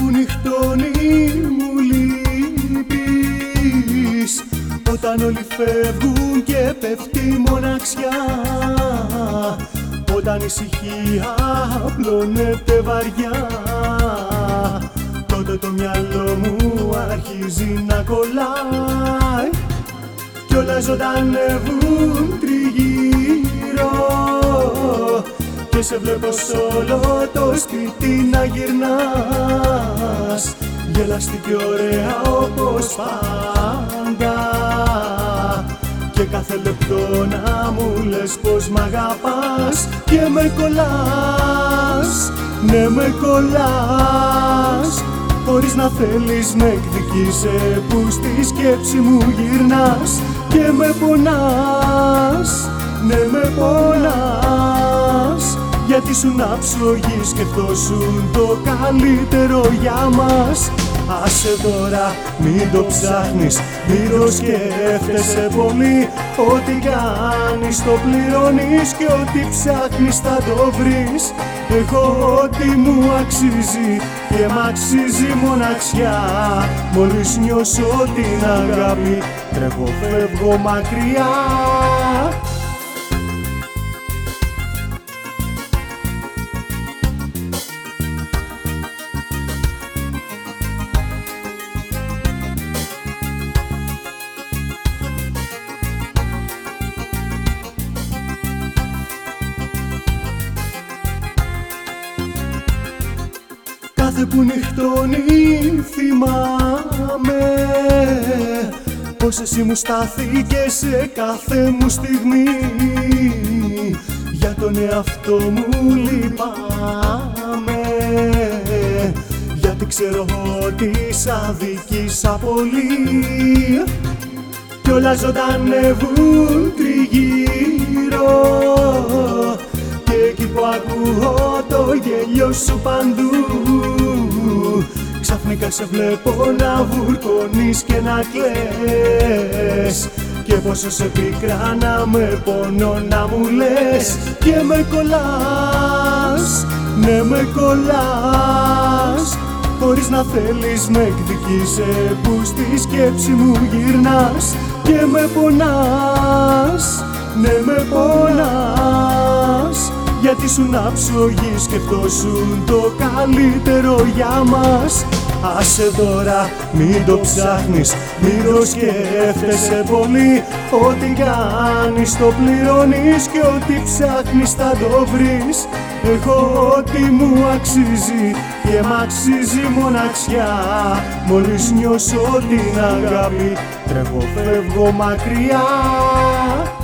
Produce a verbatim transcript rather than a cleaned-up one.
νυχτώνει μου λείπεις, όταν όλοι φεύγουν και πέφτει η μοναξιά, όταν η ησυχία απλώνεται βαριά, τότε το μυαλό μου αρχίζει να κολλάει κι όλα ζωντανεύουν τριγύρω και σε βλέπω σ' όλο το σπίτι να γυρνάς, γελαστή και ωραία όπως πάντα, και κάθε λεπτό να μου λες πως μ' αγαπάς και με κολλάς, ναι με κολλάς, χωρίς να θέλεις με εκδικήσε που στη σκέψη μου γυρνάς και με πονάς, ναι με πονάς, γιατί σου να ψωγείς σκεφτόσουν το καλύτερο για μας. Άσε τώρα, μην το ψάχνεις, μην το σκέφτεσαι πολύ, ό,τι κάνεις το πληρώνεις και ό,τι ψάχνεις θα το βρεις. Έχω ό,τι μου αξίζει και μ' αξίζει μοναξιά, μόλις νιώσω την αγάπη τρέχω φεύγω μακριά. Κάθε που νυχτώνει θυμάμαι πως εσύ μου στάθηκες σε κάθε μου στιγμή, για τον εαυτό μου λυπάμαι, γιατί ξέρω ότι σ' αδικήσα πολύ κι όλα ζωντανεύουν τριγύρω και εκεί που ακούω το γέλιο σου παντού, ξαφνικά σε βλέπω να βουρκώνεις και να κλαις και πόσο σε πικράνα με πόνο να μου λες και με κολλάς, ναι με κολλάς, χωρίς να θέλεις με εκδικήσε που στη σκέψη μου γυρνάς και με πονάς, ναι με πονάς, γιατί σου να ψωγείς σκεφτόσουν το καλύτερο για μας. Άσε τώρα, μην το ψάχνεις, μην το σκέφτεσαι πολύ, ό,τι κάνεις το πληρώνεις και ό,τι ψάχνεις θα το βρεις. Έχω ό,τι μου αξίζει και μ' αξίζει μοναξιά, μόλις νιώσω την αγάπη τρέχω φεύγω μακριά.